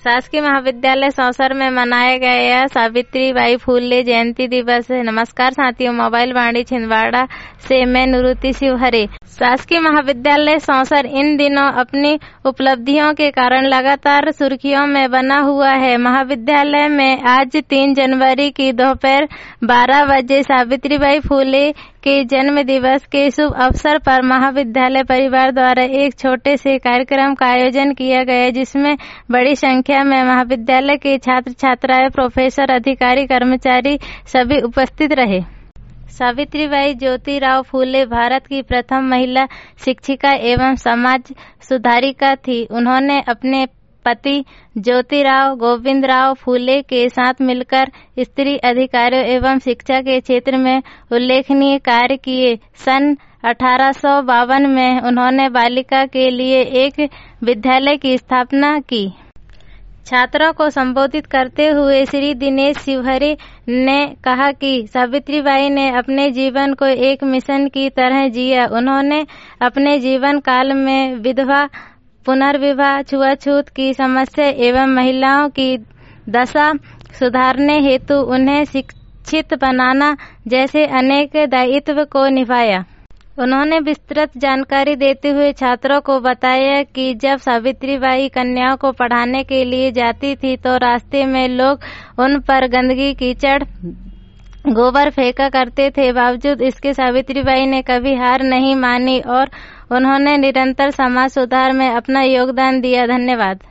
शासकीय महाविद्यालय सौंसर में मनाया गया सावित्रीबाई फूले जयंती दिवस। नमस्कार साथियों, मोबाइल वाणी छिंदवाड़ा से मैं निरुति शिवहरे। शासकीय महाविद्यालय सौंसर इन दिनों अपनी उपलब्धियों के कारण लगातार सुर्खियों में बना हुआ है। महाविद्यालय में आज 3 जनवरी की दोपहर 12 बजे सावित्रीबाई फूले के जन्म दिवस के शुभ अवसर पर महाविद्यालय परिवार द्वारा एक छोटे से कार्यक्रम का आयोजन किया गया, जिसमें बड़ी संख्या में महाविद्यालय के छात्र छात्राएं, प्रोफेसर, अधिकारी, कर्मचारी सभी उपस्थित रहे। सावित्रीबाई ज्योतिराव फूले भारत की प्रथम महिला शिक्षिका एवं समाज सुधारिका थी। उन्होंने अपने पति ज्योतिराव गोविंदराव फूले के साथ मिलकर स्त्री अधिकारों एवं शिक्षा के क्षेत्र में उल्लेखनीय कार्य किए। सन 1852 में उन्होंने बालिका के लिए एक विद्यालय की स्थापना की। छात्रों को संबोधित करते हुए श्री दिनेश शिवहरे ने कहा कि सावित्रीबाई ने अपने जीवन को एक मिशन की तरह जिया। उन्होंने अपने जीवन काल में विधवा, पुनर्विवाह, छुआछूत की समस्या एवं महिलाओं की दशा सुधारने हेतु उन्हें शिक्षित बनाना जैसे अनेक दायित्व को निभाया। उन्होंने विस्तृत जानकारी देते हुए छात्रों को बताया कि जब सावित्रीबाई कन्याओं को पढ़ाने के लिए जाती थी तो रास्ते में लोग उन पर गंदगी, कीचड़, गोबर फेंका करते थे। बावजूद इसके सावित्रीबाई ने कभी हार नहीं मानी और उन्होंने निरंतर समाज सुधार में अपना योगदान दिया। धन्यवाद।